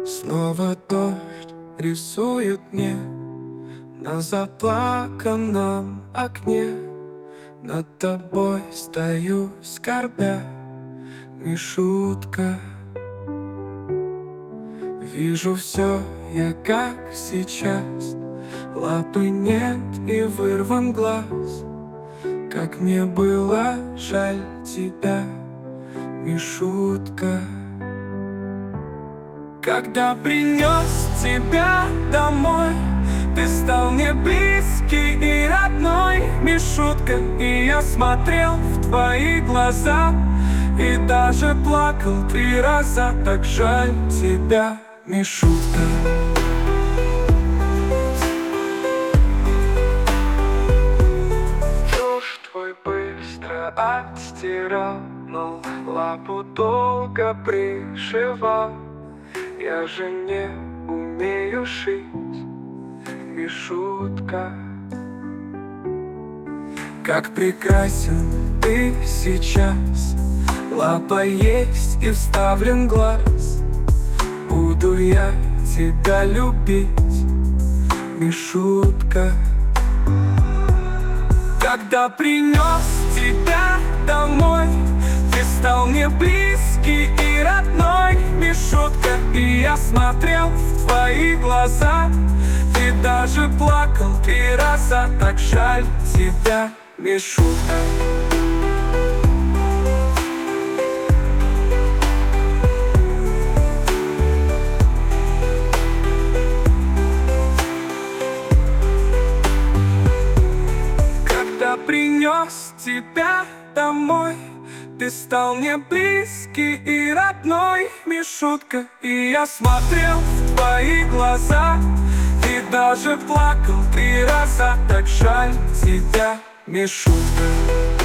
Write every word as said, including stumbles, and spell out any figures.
Снова дождь рисует мне на заплаканном окне. Над тобой стою, скорбя, Мишутка. Вижу все я, как сейчас, лапы нет и вырван глаз. Как мне было жаль тебя, Мишутка. Когда принес тебя домой, ты стал мне близкий и родной, Мишутка. И я смотрел в твои глаза и даже плакал три раза. Так жаль тебя, Мишутка. Чушь твой быстро отстирал, но лапу долго пришивал. Я же не умею шить, Мишутка. Как прекрасен ты сейчас, лапа есть и вставлен глаз. Буду я тебя любить, Мишутка. Когда принес тебя домой, ты стал мне близкий и родной, Мишутка. И я смотрел в твои глаза и даже плакал три раза. Так жаль тебя, Мишутка. Когда принес тебя домой, ты стал мне близкий и родной, Мишутка. И я смотрел в твои глаза и даже плакал три раза. Так жаль тебя, Мишутка.